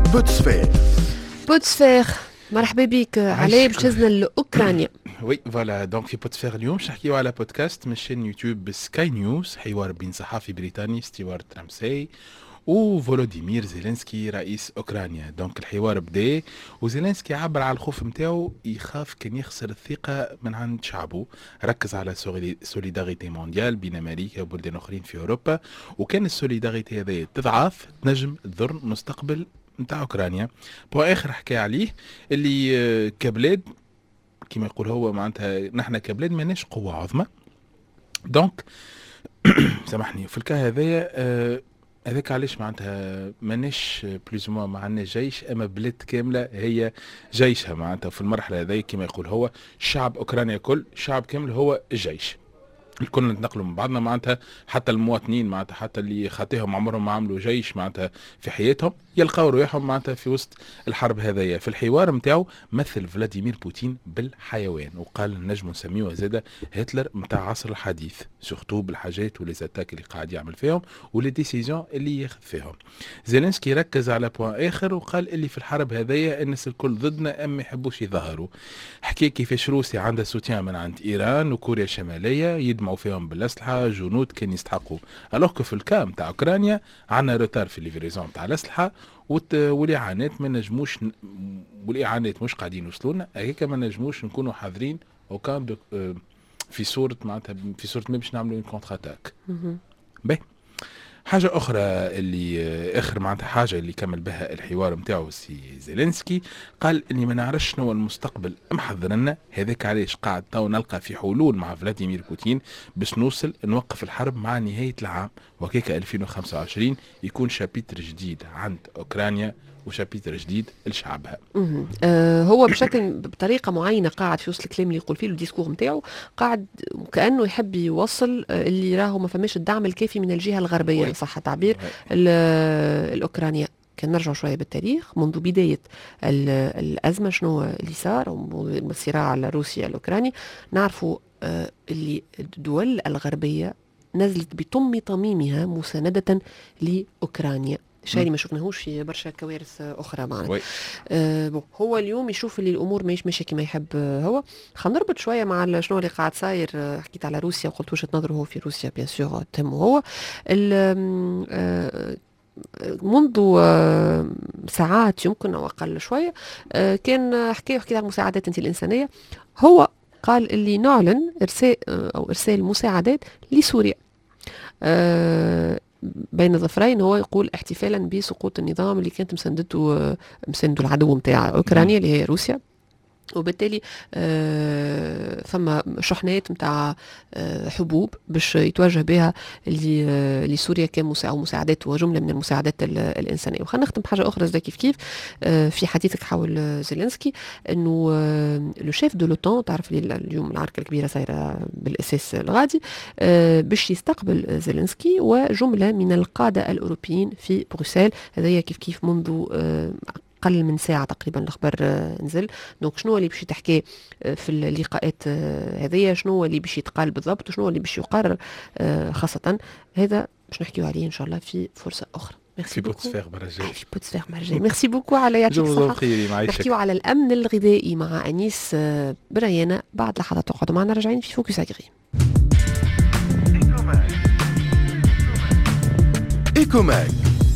بوتسفير. بوتسفير مرحبا بك. علي باش هزنا لأوكرانيا. وي فوالا دونك في بوتسفير اليوم باش نحكيو على بودكاست من شين يوتيوب سكاي نيوز، حوار بين صحفي بريطاني ستيوارت رامسي وفولوديمير زيلينسكي رئيس اوكرانيا. دونك الحوار بدا وزيلينسكي عبر على الخوف نتاعو، يخاف كان يخسر الثقه من عند شعبه. ركز على سوليداريتي مونديال بين امريكا وبلدان اخرين في اوروبا، وكان السوليداريتي هذه تضعف تنجم تضر مستقبل نتاع اوكرانيا. بو اخر حكى عليه اللي كبلاد كما يقول هو معناتها نحن كبلاد ماناش قوه عظمى. دونك سامحني في الكا هذايا هذاك علاش معناتها ماناش بلوز مو ما عندنا جيش، اما بلاد كامله هي جيشها معناتها في المرحله هذه. كما يقول هو الشعب اوكرانيا كل شعب كامل هو الجيش، الكل نتنقلوا من بعضنا معناتها، حتى المواطنين معناتها حتى اللي خاطيهم عمرهم ما عملوا جيش معناتها في حياتهم يلقاو رواحهم معناتها في وسط الحرب هذيا. في الحوار نتاعو مثل فلاديمير بوتين بالحيوان، وقال نجم نسميوه زاده هتلر نتاع عصر الحديث، سورتو بالحاجات وليزاتاك اللي قاعد يعمل فيهم ولي ديسيزيون اللي ياخذ فيهم. زيلينسكي ركز على بوان اخر وقال اللي في الحرب هذيا الناس الكل ضدنا اما يحبوش يظهروا. حكي كيفاش روسيا عندها سوتيان من عند ايران وكوريا الشماليه يدمعوا فيهم بالاسلحه، جنود كان يستحقوا. الوغ في الكام تاع اوكرانيا عندنا روتار في الليفريزون تاع الاسلحه والاعانات ما نجموش، والاعانات مش قاعدين يوصلونا هيك، ما نجموش نكونوا حاضرين او كان في صوره معناتها في صوره ما باش نعملوا كونتر اتاك. باهي حاجة أخرى اللي آخر معناتها حاجة اللي كمل بها الحوار متاعو سي زيلينسكي، قال إني ما نعرفش شنو المستقبل محضرنا، هذاك علاش قاعد تو نلقى في حلول مع فلاديمير بوتين باش نوصل نوقف الحرب مع نهاية العام، وكيك 2025 يكون شابيتر جديد عند أوكرانيا وشابيتر جديد لشعبها. هو بطريقة معينة قاعد في وسط الكلام اللي يقول فيه الديسكور متاعه، قاعد كأنه يحب يوصل اللي راهو ما فماش الدعم الكافي من الجهة الغربية صح التعبير الأوكرانية. كان نرجع شوية بالتاريخ منذ بداية الأزمة شنو اللي صار والصراع على روسيا الأوكراني، نعرفوا اللي الدول الغربية نزلت بطم طميمها مساندة لأوكرانيا، شيء اللي ما شفناهوش في برشا كوارث اخرى معنا. هو اليوم يشوف اللي الامور ماهيش ماشيه كما يحب هو. خلينا نربط شويه مع شنو اللي قاعد صاير. حكيت على روسيا وقلت وجهه نظره هو في روسيا بيان سور تهمه هو منذ ساعات يمكن او اقل شويه كان حكيت على المساعدات الانسانيه. هو قال اللي نعلن ارسال مساعدات لسوريا بين ظفرين. هو يقول احتفالا بسقوط النظام اللي كانت مسنده العدو متاع اوكرانيا اللي هي روسيا، وبالتالي فما شحنات متاع حبوب باش يتوجه بها لسوريا كمساعدات وجمله من المساعدات الانسانيه. وخلينا نختم بحاجه اخرى زي كيف في حديثك حول زيلينسكي، انه لو شيف دو لوتان تعرف لي اليوم العركه الكبيره صايره بالاساس الغادي باش يستقبل زيلينسكي وجمله من القاده الاوروبيين في بروكسل. هذايا كيف منذ أقل من ساعة تقريبا الأخبار نزل. دونك شنو اللي باش تحكي في اللقاءات هذه، شنو اللي باش يتقال بالضبط وشنو اللي باش يقرر خاصة، هذا باش نحكيو عليه إن شاء الله في فرصة أخرى. في بوتسفير مرجعي. في بوتسفير مرجعي. ميرسي بوكو على يعطيك الصحة. نحكيو على الأمن الغذائي مع أنيس بريانة بعد لحظات. تقعدوا معنا راجعين في فوكس أجري. إيكوماك